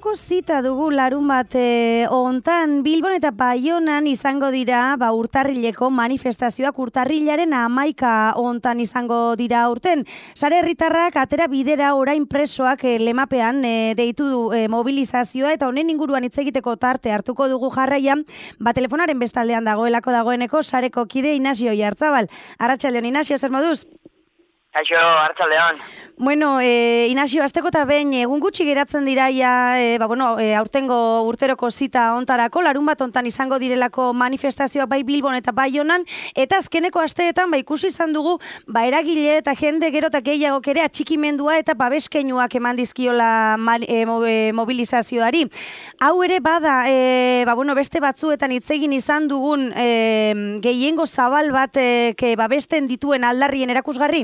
urteroko zita dugu larun bat hontan Bilbon eta Baionan izango dira urtarrileko manifestazioak urtarrilaren 11 hontan izango dira aurten. Sare herritarrak atera bidera orain presoak lemapean deitu du mobilizazioa eta honen inguruan hitz egiteko tarte hartuko dugu jarraian, telefonaren bestaldean dagoeneko sareko kide Inazio Oiartzabal. Arratsaldeon Inazio, zer moduz? Kaixo, arratsaldeon. Bueno, Inazio, asteko eta behin egun gutxi geratzen dira aurtengo urteroko zita hontarako, larun bat hontan izango direlako manifestazioak bai Bilbon eta Baionan, eta azkeneko asteetan ikusi izan dugu eragile eta jende gero eta gehiagok ere atxikimendua eta babeskeinuak eman dizkiola mobilizazioari. Hau ere bada, beste batzuetan hitz egin izan dugun gehiengo zabal bat babesten dituen aldarrien erakusgarri?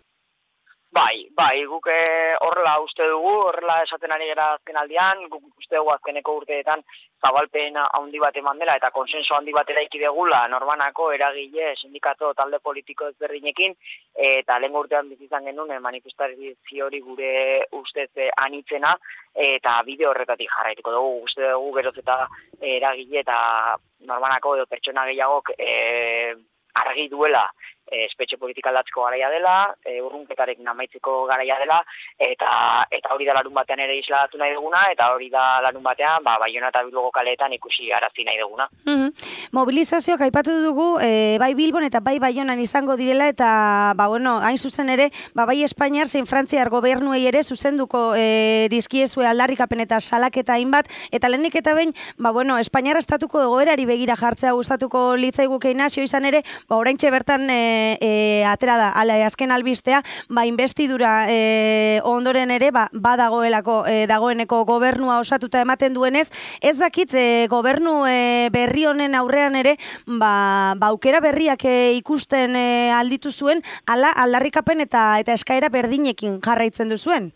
Bai, guk horrela uste dugu, horrela esaten ari gara azken aldian, guk uste dugu azkeneko urteetan zabalpen handi bat eman dela eta konsenso handi bat eraiki degula norbanako eragile, sindikato, talde politiko ezberdinekin, eta lehen urtean bizizan genuen manifestazio hori gure ustez anitzena, eta bide horretatik jarraituko dugu, uste dugu geroz eta eragile eta norbanako edo pertsona gehiagok argi duela espetxe politika aldatzeko garaia dela, urrunketarekin amaitzeko garaia dela, eta hori da larun batean ere isladatu nahi duguna, eta hori da larun batean Baiona eta Bilboko kaleetan ikusi arazi nahi duguna. Mobilizazioak aipatu dugu, bai Bilbon eta bai Baionan izango direla, eta hain zuzen ere, bai Espainiar zein Frantziar gobernuei ere zuzenduko dizkiezue aldarrikapen eta salaketa hainbat, eta lehenik eta behin, Espainiar estatuko egoerari begira jartzea gustatuko litzaiguke Inazio, izan ere, oraintxe bertan atera da, azken albistea, investidura ondoren ere, dagoeneko gobernua osatuta ematen duenez, ez dakit gobernu berri honen aurrean ere, aukera berriak ikusten alditu zuen, aldarrikapen eta eskaera berdinekin jarraitzen duzuen?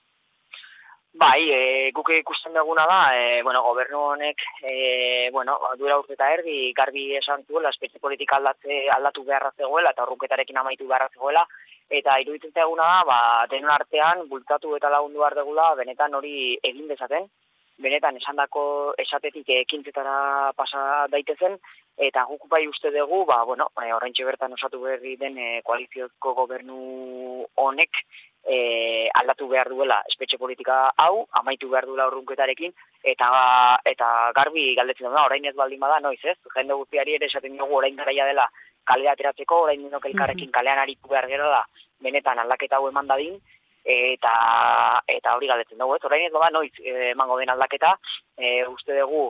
Bai, guk ikusten duguna da, gobernu honek, duela urte eta erdi, garbi esan zuela, espetxe politika aldatu beharra zegoela, eta urrunketarekin amaitu beharra zegoela, eta iruditzen zaiguna da, denon artean, bultatu eta lagundu behar degula, benetan hori egin dezaten, benetan esatetik ekintzetara pasa daitezen, eta guk bai uste dugu, oraintxe bertan osatu berri den koaliziozko gobernu honek, aldatu behar duela espetxe politika hau, amaitu behar duela urrunketarekin, eta garbi galdetzen da, orain ez baldin bada, noiz ez? Jende guztiari ere esaten dugu orain garaia dela kalea ateratzeko, orain dinok elkarrekin kalean aritu behar gero da, benetan aldaketa hau eman dadin, eta hori galdetzen dugu, ez? Orain ez bada, noiz emango den aldaketa, uste dugu,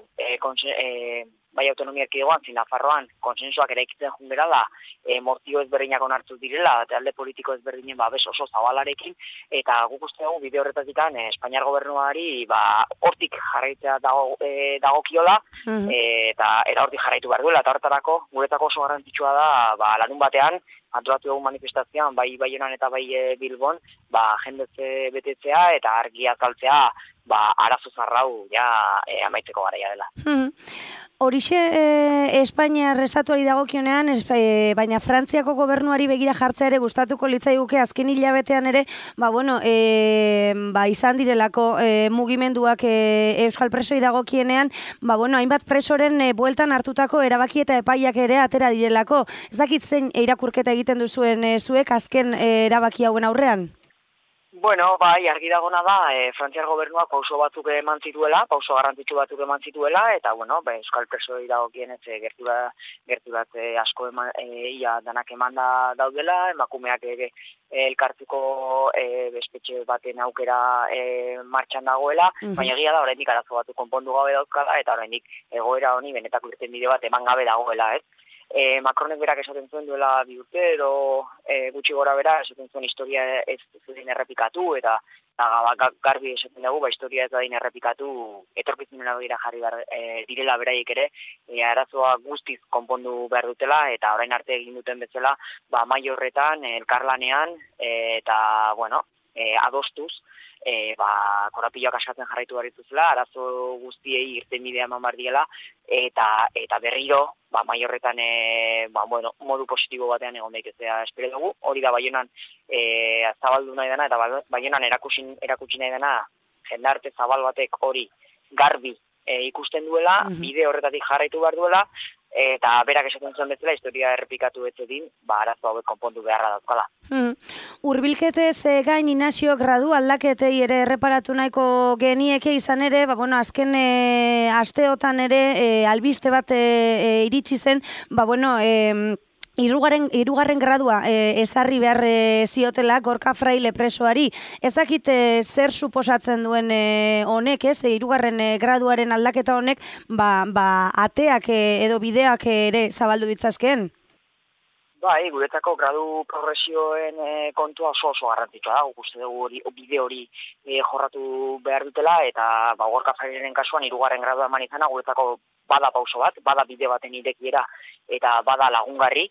bai autonomia erkidegoan, zein Nafarroan, konsensuak eraikitzen jundera da, mozio ezberdinak onartu direla, talde politiko ezberdinen babes oso zabalarekin, eta guk uste dugu bide horretatik Espainiar gobernuari hortik jarraitzea dagokiola, eta hortik jarraitu behar duela, eta horretarako guretako oso garrantzitsua da, larun batean, antolatu dugu manifestazioan, bai Baionan eta bai Bilbon, jendetze betetzea eta argi azaltzea, arazo zarrau amaitzeko garaia dela. Horixe Espainiar estatuari dagokionean, baina Frantziako gobernuari begira jartzea ere gustatuko litzaiguke azken hilabetean ere, izan direlako mugimenduak euskal presoi dagokienean, hainbat presoren bueltan hartutako erabaki eta epaiak ere atera direlako. Ez dakit zein irakurketa egiten duzuen zuek azken erabaki hauen aurrean? Bai, argi dagona da, Frantziar gobernuak pauso batzuk eman zituela, pauso garrantzitsu batzuk eman zituela, eta, euskal presoi dagokienez gerturat asko danak eman daudela, emakumeak elkartuko espetxe baten aukera martxan dagoela, baina egia da, oraindik arazo batzuk konpondu gabe dauzkala, eta oraindik egoera honi benetako irtenbide bat eman gabe dagoela, ez? Macronek berak esaten zuen duela 2 urte edo gutxi gora bera esaten zuen historia ez zuen errepikatu eta garbi esaten dugu historia ez dadin errepikatu etorkizunen begira jarri direla beraiek ere arazoa guztiz konpondu behar dutela eta orain arte egin duten bezala mahai horretan elkarlanean eta adostuz korapilloak askatzen jarraitu behar dituzela, arazo guztiei irtenbidea eman behar diela, eta berriro, mahai horretan modu positibo batean egon daitezea espero dugu. Hori da Baionan zabaldu nahi dena, eta Baionan erakutsi nahi dena jendarte zabal batek hori garbi ikusten duela, bide horretatik jarraitu behar duela, eta berak esaten zuen bezala, historia errepikatu etxedin, arazo hauek konpondu beharra dauzkala. Urbilketez gain Inazio gradu aldaketei ere erreparatu nahiko genieke izan ere, azken asteotan ere albiste bat iritsi zen, hirugarren gradua ezarri behar ziotela Gorka Fraile presoari. Ez dakit zer suposatzen duen honek, hirugarren graduaren aldaketa honek, ateak edo bideak ere zabaldu ditzazkeen? Bai, guretzako gradu progresioen kontua oso garrantzitsua da, uste dugu bide hori jorratu behar dutela, eta Gorka Fraileren kasuan hirugarren gradua eman izana, guretzako bada pauso bat, bada bide baten irekiera, eta bada lagungarri.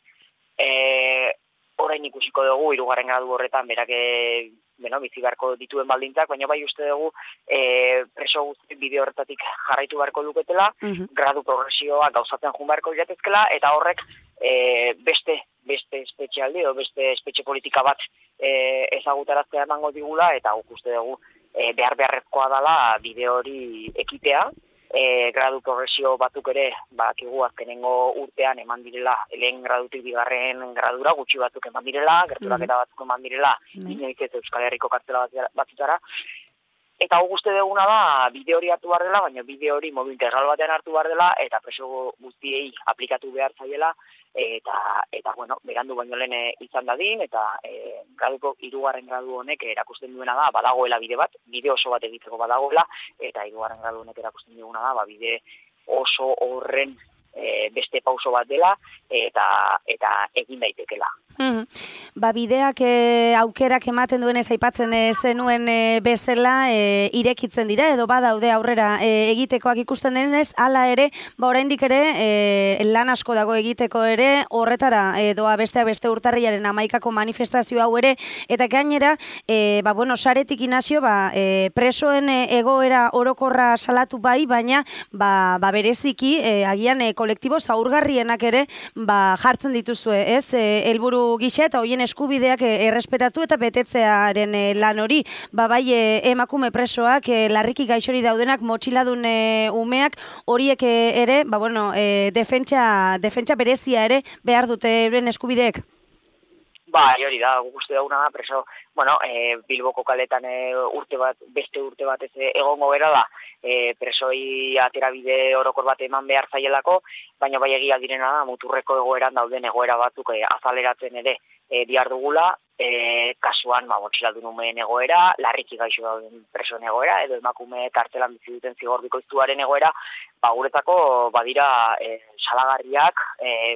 Orain ikusiko dugu hirugarren gradu horretan berak bizi beharko dituen baldintzak, baina bai uste dugu preso guzti bide horretatik jarraitu beharko duketela, gradu progresioa gauzatzen joan beharko iratezkela, eta horrek beste espetxealdi edo beste espetxe politika bat ezagutaraztea emango digula, eta guk uste dugu beharrezkoa dela bide hori ekitea. Gradu progresio batzuk ere, bakigu azkenengo urtean eman direla, lehen gradutik bigarren gradura, gutxi batzuk eman direla, gerturaketa batzuk eman direla, inoiz ez Euskal Herriko kartzela batzutara. Eta guk uste duguna da, bide hori hartu behar dela, baina bide hori modu integral batean hartu behar dela, eta preso guztiei aplikatu behar zaiela, eta berandu baino lehen izan dadin, eta hirugarren gradu honek erakusten duena da, badagoela bide bat, bide oso bat egiteko badagoela, eta hirugarren gradu honek erakusten duena da, bide oso horren beste pauso bat dela, eta egin daitekela. Bideak aukerak ematen duenez aipatzen zenuen bezala irekitzen dira, edo badaude aurrera egitekoak ikusten denez, hala ere, oraindik ere lan asko dago egiteko ere, horretara doa besteak beste urtarrilaren 11ko manifestazio hau ere, eta gainera, saretik Inazio, presoen egoera orokorra salatu bai, baina bereziki, agian kolektibo zaurgarrienak ere jartzen dituzue, ez? Helburu gisa eta hoien eskubideak errespetatu eta betetzearen lan hori. Bai emakume presoak, larriki gaixori daudenak, motxiladun umeak, horiek ere, defentsa berezia ere behar dute euren eskubideek. Hori da, guk uste dauna da, preso, Bilboko kaletan beste urte bat ez egongo bera da, presoi aterabide orokor bat eman behar zaielako, baina bai egia direna da, muturreko egoeran dauden egoera batzuk azaleratzen ere bihar dugula, kasuan motxiladun umeen egoera, larriki gaixo dauden presoen egoera, edo emakume kartelan bizi duten zigor bikoiztuaren egoera, guretzako badira salagarriak,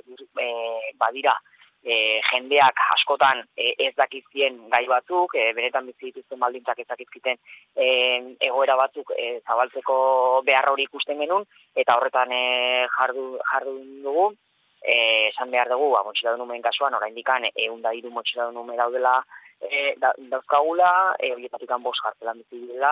badira jendeak askotan ez dakizien gai batzuk, benetan bizi dituzten baldintzak ez dakizkiten egoera batzuk zabaltzeko behar hori ikusten genuen, eta horretan jardun dugu, esan behar dugu, motxiladun umeen kasuan, oraindikan 103 motxiladun ume daudela dauzkagula, horietatik 5 kartzelan bizi direla,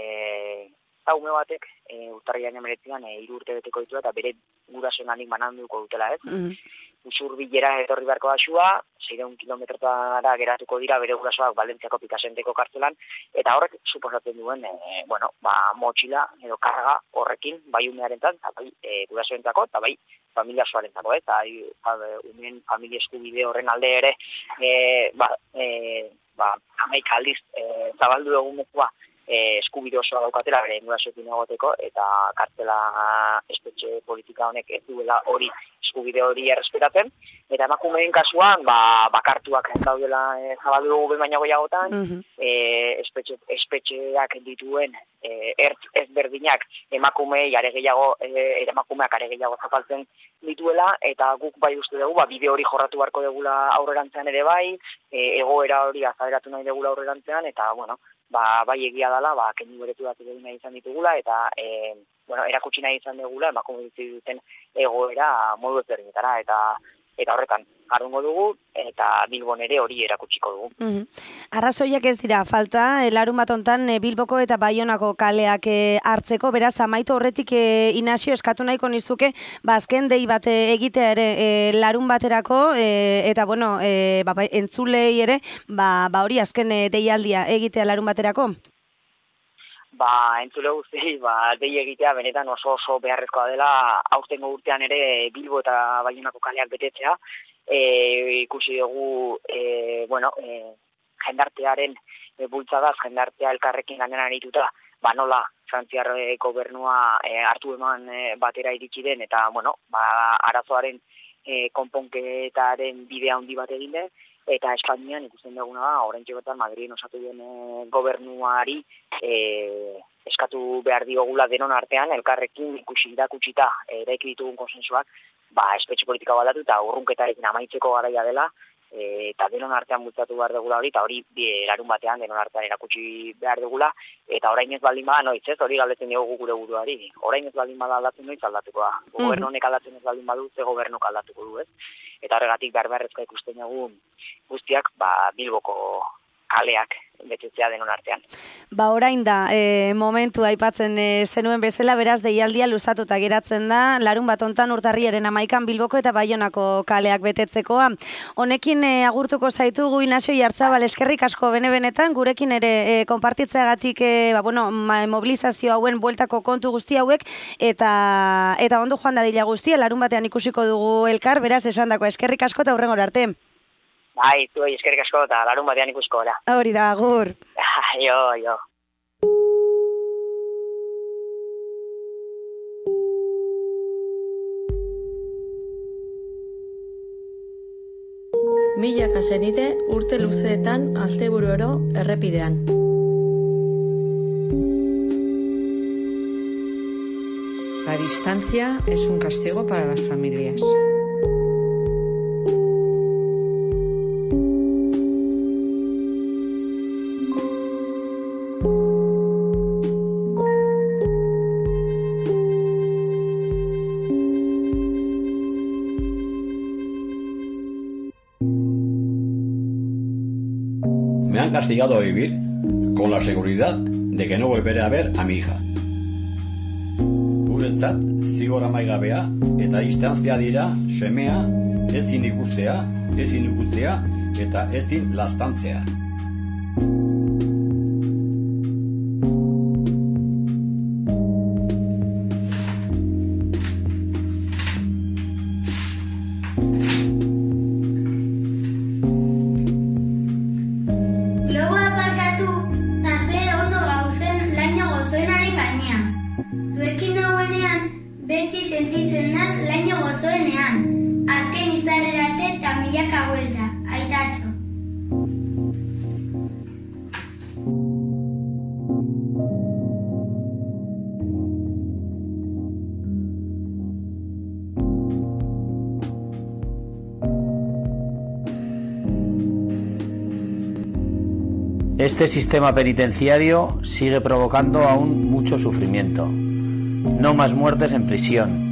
ume batek urtarrilaren 19an 3 urte beteko ditu eta bere gurasoengandik bananduko dutela, ez? Usurbilera etorri beharko da xua, 600 kilometrotara geratuko dira bere gurasoak Valentziako Pikasenteko kartzelan, eta horrek suposatzen duen, motxila edo karga horrekin, bai umearentzat, eta bai gurasoentzako, eta bai familia osoarentzako, eta umeen familia eskubide horren alde ere, 11 aldiz zabaldu egun mezua, eskubide osoa daukatela bere gurasoekin egoteko, eta kartzela espetxe politika honek ez duela hori eskubide hori errespetatzen, eta emakumeen kasuan bakartuak daudela zabaldu dugu baina gehiagotan, espetxeak dituen ertz ezberdinak emakumeak are gehiago zapaltzen dituela, eta guk bai uste dugu bide hori jorratu beharko dugula aurrerantzean ere bai, egoera hori azaleratu nahi dugula aurrerantzean, eta bai egia dela, keinu beretu bat egin nahi izan ditugula, eta erakutsi nahi izan dugula, emakume bizi duten egoera modu ezberdinetara, eta horretan jarrungo dugu, eta Bilbon ere hori erakutsiko dugu. Arrazoiak ez dira, falta, larunbat hontan Bilboko eta Baionako kaleak hartzeko, beraz, amaitu horretik Inazio eskatu nahiko nizuke, azken dei bat egitea ere larun baterako, eta entzulei ere, hori azken deialdia egitea larun baterako? entzule guztiei, dei egitea benetan oso beharrezkoa dela aurtengo urtean ere Bilbo eta Baionako kaleak betetzea. Ikusi dugu, jendartearen bultzadaz, jendartea elkarrekin lanean arituta, nola Frantziar gobernua hartu eman batera iritsi den, eta, arazoaren konponketaren bidea handi bat egin den, eta Espainian ikusten duguna da, oraintxe bertan Madriden osatu den gobernuari eskatu behar diogula denon artean, elkarrekin ikutsita eraiki ditugun konsensuak, espetxe politika baldatu eta urrunketarekin amaitzeko garaia dela, eta denon artean bultzatu behar dugula hori, eta hori larun batean denon artean erakutsi behar dugula, eta orain ez baldin bada noiz, hori galdetzen diogu gure buruari, orain ez baldin bada aldatzen noiz aldatuko da, gobernu honek aldatzen ez baldin badu, ze gobernuk aldatuko du, ez? Eta horregatik beharrezkoa ikusten dugu guztiak Bilboko kaleak betetzea denon artean. Orain da, momentu aipatzen zenuen bezala, beraz deialdia luzatuta geratzen da, larun bat hontan urtarriaren 11an Bilboko eta Baionako kaleak betetzekoa. Honekin agurtuko zaitugu Inazio Iartzabal, eskerrik asko benetan, gurekin ere konpartitzeagatik mobilizazio hauen bueltako kontu guzti hauek, eta ondo joan dadila guztia, larun batean ikusiko dugu elkar, beraz esandako eskerrik asko eta hurrengora arte. Zuei eskerrik asko eta larun batean ikusko gara. Hori da, agur. Jo. Milaka senide urte luzeetan asteburu oro errepidean. La distancia es un castigo para las familias. Me han castigado a vivir con la seguridad de que no volveré a ver a mi hija. Guretzat zigor amaigabea eta distantzia dira semea ezin ikustea, ezin ikutzea eta ezin laztantzea. Beti sentitzen naz laino gozoenean, azken izarrera arte eta milaka buelta, aitatxo. Este sistema penitenciario sigue provocando aún mucho sufrimiento. No más muertes en prisión,